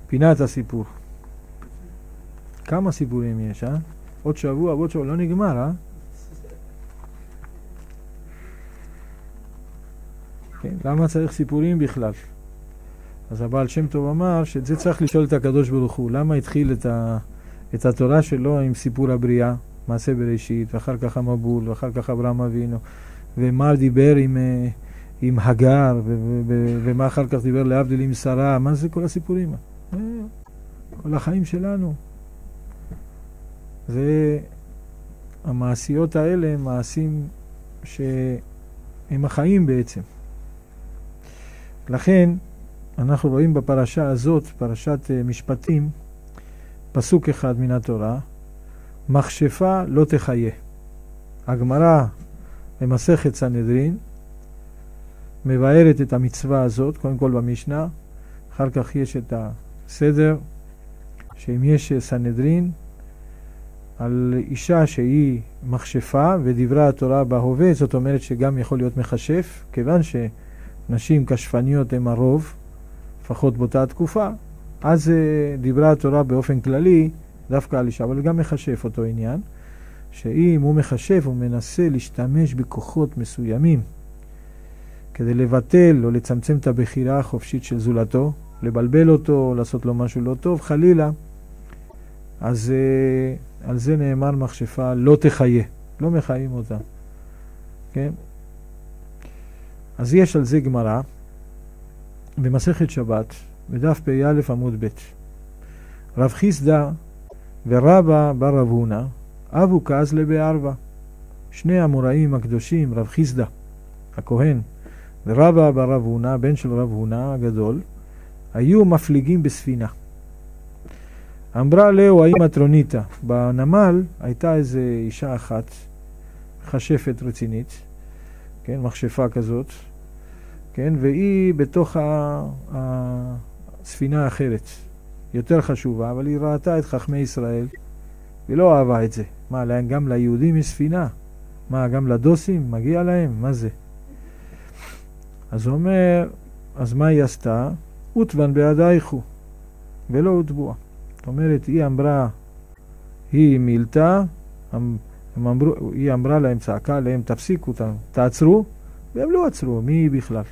פינת הסיפור. כמה סיפורים יש, עוד שבוע, לא נגמר, כן, למה צריך סיפורים בכלל? אז הבעל שם טוב אמר שאת זה צריך לשאול את הקדוש ברוך הוא. למה התחיל את התורה שלו עם סיפור הבריאה, מעשה בראשית, ואחר כך המבול, ואחר כך אברהם אבינו, ומה דיבר עם הגר, ומה אחר כך דיבר להבדיל עם שרה, מה זה כל הסיפורים? כל החיים שלנו. זה, המעשיות האלה הם מעשים שהם החיים בעצם. לכן אנחנו רואים בפרשה הזאת, פרשת משפטים, פסוק אחד מן התורה, מכשפה לא תחיה. הגמרא במסכת סנהדרין מבארת את המצווה הזאת, קודם כל במשנה, אחר כך יש את הסדר, שאם יש סנהדרין, על אישה שהיא מכשפה ודברה התורה בהווה, זאת אומרת שגם יכול להיות מכשף, כיוון שנשים כשפניות הן הרוב, לפחות באותה תקופה, אז דברה התורה באופן כללי דווקא על אישה, אבל גם מכשף אותו עניין, שאם הוא מכשף הוא מנסה להשתמש בכוחות מסוימים כדי לבטל או לצמצם את הבחירה החופשית של זולתו, לבלבל אותו, לעשות לו משהו לא טוב, חלילה, אז על זה נאמר מכשפה לא תחיה, לא מחיים אותה. כן? אז יש על זה גמרא במסכת שבת, בדף פ"א עמוד ב'. רב חיסדא ורבא בר רב הונא אבו כזלא בערבא. שני המוראים הקדושים, רב חיסדא הכהן ורבא בר רב הונא, בן של רב הונא הגדול, היו מפליגים בספינה. אמרה לו האמא טרוניתא, בנמל הייתה איזו אישה אחת, חשפת רצינית, כן, מכשפה כזאת, כן, והיא בתוך הספינה האחרת, יותר חשובה, אבל היא ראתה את חכמי ישראל, היא לא אהבה את זה. מה, גם ליהודים יש ספינה? מה, גם לדוסים? מגיע להם? מה זה? אז הוא אומר, אז מה היא עשתה? עוטבן בידייכו, ולא הוטבוע. זאת אומרת, היא אמרה, היא מילתה, היא אמרה להם, צעקה להם, תפסיקו, תעצרו, והם לא עצרו, מי היא בכלל?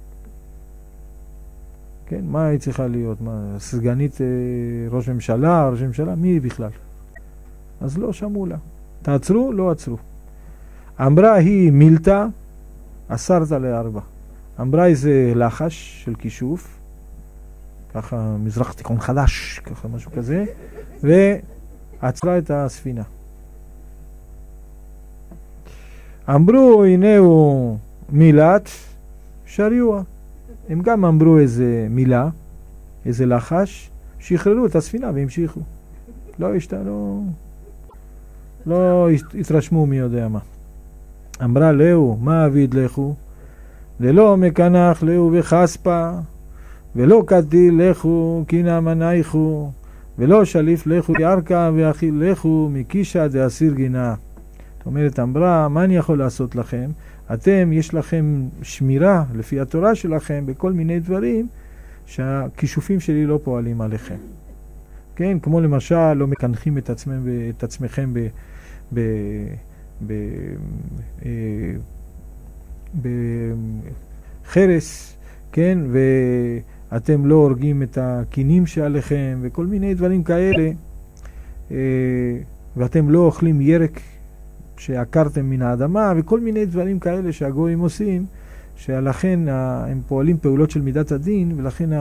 כן, מה היא צריכה להיות? מה, סגנית ראש ממשלה, מי היא בכלל? אז לא שמעו לה. תעצרו, לא עצרו. אמרה היא מילתה, 10:4. אמרה איזה לחש של כישוף, ככה מזרח תיכון חדש, ככה משהו כזה, ועצרה את הספינה. אמרו, הנה הוא מילת שריוע. הם גם אמרו איזה מילה, איזה לחש, שחררו את הספינה והמשיכו. לא התרשמו מי יודע מה. אמרה לאו, מה אביד לכו? ללא מקנח לאו וחספה, ולא קטיל לכו קינה מנייכו, ולא שליף לכו ירקה ואכיל לכו מקישה דאסיר גינה. זאת אומרת, אמרה, מה אני יכול לעשות לכם? אתם, יש לכם שמירה לפי התורה שלכם בכל מיני דברים שהכישופים שלי לא פועלים עליכם. כן, כמו למשל, לא מקנחים את עצמכם בחרס, כן, ואתם לא הורגים את הקינים שעליכם וכל מיני דברים כאלה, ואתם לא אוכלים ירק שעקרתם מן האדמה וכל מיני דברים כאלה שהגויים עושים, שלכן הם פועלים פעולות של מידת הדין, ולכן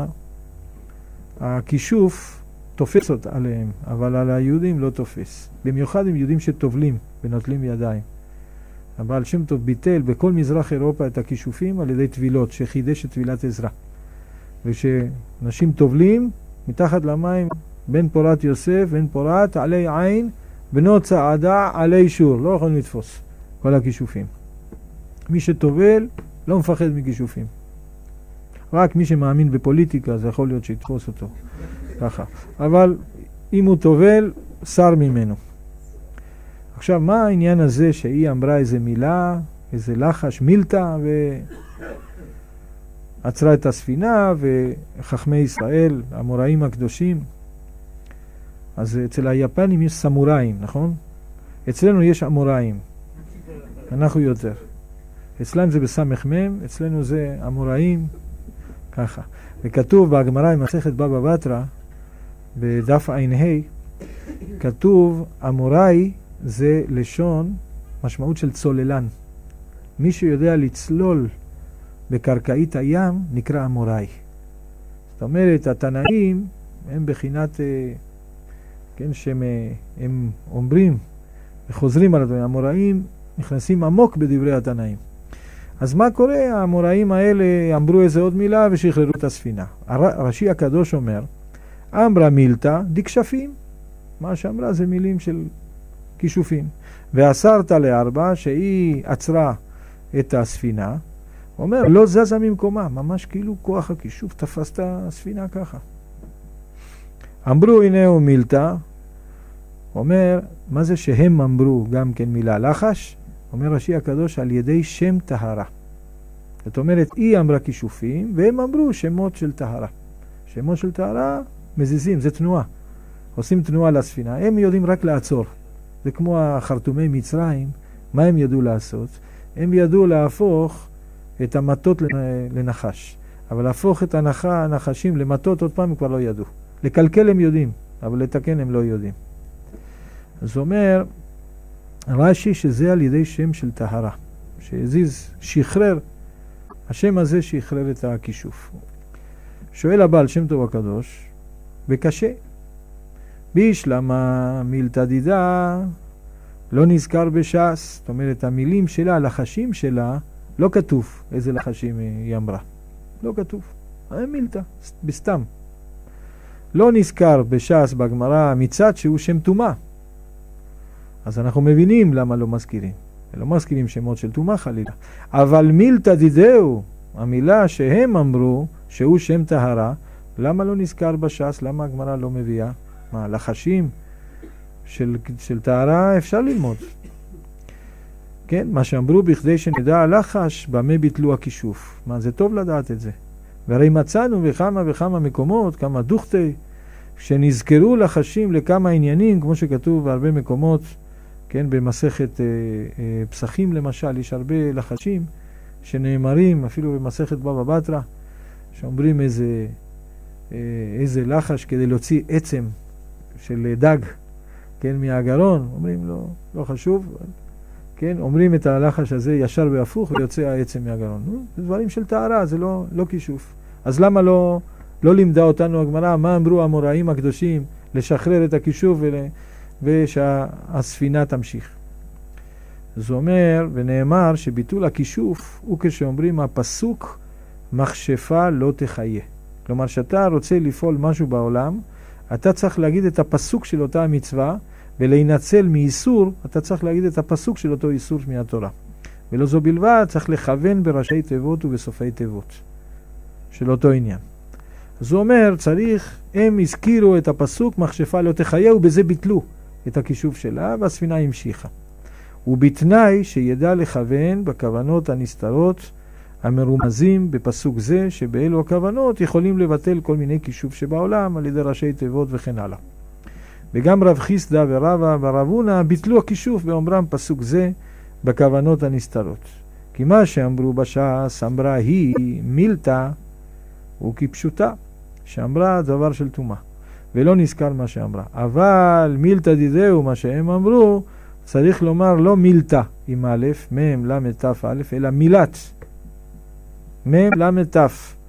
הכישוף תופס עליהם, אבל על היהודים לא תופס. במיוחד עם יהודים שטובלים ונוטלים ידיים. הבעל שם טוב ביטל בכל מזרח אירופה את הכישופים על ידי טבילות, שחידש את טבילת עזרא. ושנשים טובלים מתחת למים, בן פורת יוסף, בן פורת עלי עין, בנו צעדה עלי שור. לא יכולים לתפוס כל הכישופים. מי שטובל לא מפחד מכישופים. רק מי שמאמין בפוליטיקה זה יכול להיות שיתפוס אותו. ככה. אבל אם הוא טובל, שר ממנו. עכשיו, מה העניין הזה שהיא אמרה איזה מילה, איזה לחש, מילתה, עצרה את הספינה, וחכמי ישראל, המוראים הקדושים, אז אצל היפנים יש סמוראים, נכון? אצלנו יש אמוראים, אנחנו יותר. אצלנו זה בסמך מם, אצלנו זה אמוראים, ככה. וכתוב בהגמרא במסכת בבא בתרא, בדף ע"ה, כתוב אמוראי זה לשון משמעות של צוללן. מי שיודע לצלול בקרקעית הים נקרא אמוראי. זאת אומרת, התנאים הם בחינת, כן, שהם אומרים וחוזרים על הדברים. המוראים נכנסים עמוק בדברי התנאים. אז מה קורה? המוראים האלה אמרו איזה עוד מילה ושחררו את הספינה. רש"י הקדוש אומר, אמרה מילתא דכשפים. מה שאמרה זה מילים של כישופים. ואסרת לארבע, שהיא עצרה את הספינה, אומר, לא זזה ממקומה, ממש כאילו כוח הכישוף תפס את הספינה ככה. אמרו הנה הוא מילתא, אומר, מה זה שהם אמרו גם כן מילה לחש? אומר רש"י הקדוש על ידי שם טהרה. זאת אומרת, היא אמרה כישופים, והם אמרו שמות של טהרה. שמות של טהרה מזיזים, זה תנועה. עושים תנועה לספינה. הם יודעים רק לעצור. זה כמו החרטומי מצרים, מה הם ידעו לעשות? הם ידעו להפוך את המטות לנחש. אבל להפוך את הנחשים למטות עוד פעם הם כבר לא ידעו. לקלקל הם יודעים, אבל לתקן הם לא יודעים. אז אומר רש"י שזה על ידי שם של טהרה. שהזיז, שחרר, השם הזה שחרר את הכישוף. שואל הבעל שם טוב הקדוש, וקשה. בישלמה מילתא דידה לא נזכר בש"ס, זאת אומרת המילים שלה, הלחשים שלה, לא כתוב איזה לחשים היא אמרה. לא כתוב. מילתא, בסתם. לא נזכר בש"ס בגמרא מצד שהוא שם טומאה. אז אנחנו מבינים למה לא מזכירים. לא מזכירים שמות של טומאה חלילה. אבל מילתא דידהו, המילה שהם אמרו שהוא שם טהרה, למה לא נזכר בש"ס? למה הגמרא לא מביאה? מה, לחשים של טהרה אפשר ללמוד. כן, מה שאמרו בכדי שנדע לחש, במה ביטלו הכישוף. מה, זה טוב לדעת את זה. והרי מצאנו בכמה וכמה מקומות, כמה דוכתי, שנזכרו לחשים לכמה עניינים, כמו שכתוב בהרבה מקומות, כן, במסכת פסחים למשל, יש הרבה לחשים שנאמרים, אפילו במסכת בבא בתרא, שאומרים איזה לחש כדי להוציא עצם של דג, כן, מהגרון, אומרים לא חשוב, כן, אומרים את הלחש הזה ישר והפוך ויוצא העצם מהגרון. זה דברים של טהרה, זה לא כישוף. אז למה לא לימדה אותנו הגמרא, מה אמרו המוראים הקדושים לשחרר את הכישוף ושהספינה תמשיך? זה אומר, ונאמר שביטול הכישוף הוא כשאומרים הפסוק מכשפה לא תחיה. כלומר, שאתה רוצה לפעול משהו בעולם, אתה צריך להגיד את הפסוק של אותה המצווה, ולהינצל מאיסור, אתה צריך להגיד את הפסוק של אותו איסור מהתורה. ולא זו בלבד, צריך לכוון בראשי תיבות ובסופי תיבות של אותו עניין. אז הוא אומר, הם הזכירו את הפסוק מכשפה לא תחיה, ובזה ביטלו את הכישוף שלה, והספינה המשיכה. ובתנאי שידע לכוון בכוונות הנסתרות המרומזים בפסוק זה, שבאלו הכוונות יכולים לבטל כל מיני כישוף שבעולם על ידי ראשי תיבות וכן הלאה. וגם רב חיסדא ורבא ורב הונא ביטלו הכישוף באומרם פסוק זה בכוונות הנסתרות. כי מה שאמרו בש"ס אמרה היא מילתא וכפשוטה, שאמרה דבר של טומאה, ולא נזכר מה שאמרה. אבל מילתא דידהו, מה שהם אמרו, צריך לומר לא מילתא עם א', מ' למ' ת' א', אלא מילת. מ' למ' ת'.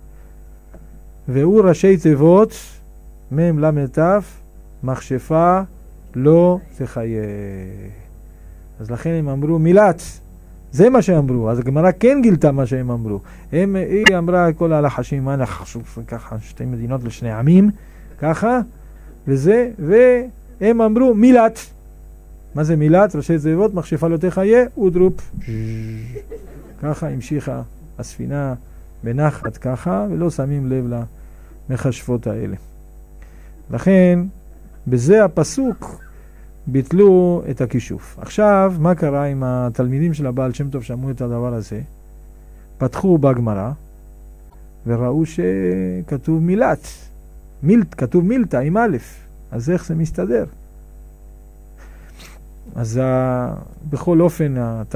והוא ראשי תיבות, מ' למ' ת', מכשפה לא תחיה. אז לכן הם אמרו מילת. זה מה שאמרו. אז הגמרא כן גילתה מה שהם אמרו. היא אמרה כל הלחשים, מה נחשוב ככה, שתי מדינות לשני עמים, ככה, וזה, והם אמרו מילת. מה זה מילת? ראשי תיבות, מכשפה לא תחיה, ודרופ. ככה המשיכה הספינה בנחת ככה, ולא שמים לב למכשפות האלה. לכן, בזה הפסוק ביטלו את הכישוף. עכשיו, מה קרה עם התלמידים של הבעל שם טוב שמעו את הדבר הזה? פתחו בגמרא, וראו שכתוב כתוב מילתא עם א', אז איך זה מסתדר? אז בכל אופן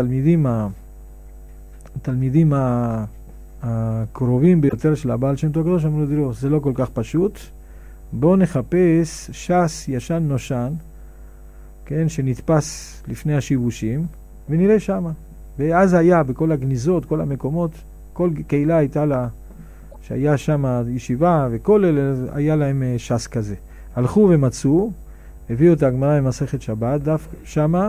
התלמידים הקרובים ביותר של הבעל שם טוב הקדוש אמרו לו, זה לא כל כך פשוט, בואו נחפש ש"ס ישן נושן, כן, שנתפס לפני השיבושים, ונראה שמה. ואז היה בכל הגניזות, כל המקומות, כל קהילה הייתה לה, שהיה שם ישיבה, וכל אלה היה להם ש"ס כזה. הלכו ומצאו, הביאו את הגמרא במסכת שבת, דף שמה,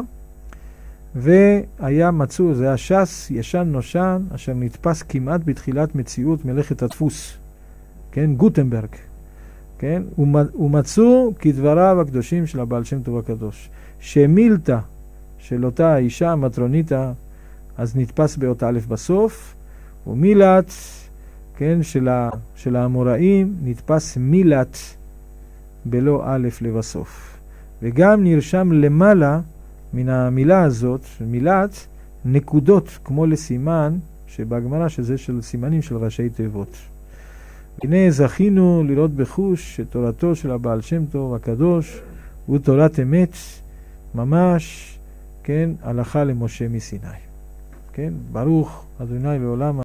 מצאו, זה היה ש"ס ישן נושן, אשר נתפס כמעט בתחילת מציאות מלאכת הדפוס, כן, גוטנברג, כן, ומצאו כדבריו הקדושים של הבעל שם טוב הקדוש, שמילתא של אותה אישה המטרוניתא, אז נתפס באות א' בסוף, ומילת, כן, של האמוראים, נתפס מילת בלא א' לבסוף. וגם נרשם למעלה מן המילה הזאת, מילת, נקודות כמו לסימן, שבהגמרא שזה של סימנים של ראשי תיבות. הנה זכינו לראות בחוש שתורתו של הבעל שם טוב הקדוש הוא תורת אמת, ממש, כן, הלכה למשה מסיני. כן, ברוך אדוני לעולם.